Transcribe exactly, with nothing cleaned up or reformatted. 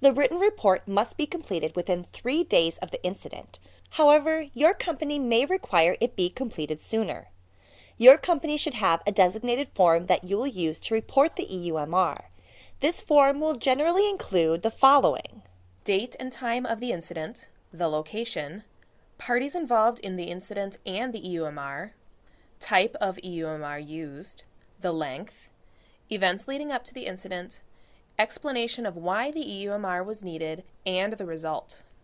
The written report must be completed within three days of the incident. However, your company may require it be completed sooner. Your company should have a designated form that you will use to report the E U M R. This form will generally include the following: date and time of the incident, the location, parties involved in the incident and the E U M R, type of E U M R used, the length, events leading up to the incident, explanation of why the E U M R was needed, and the result.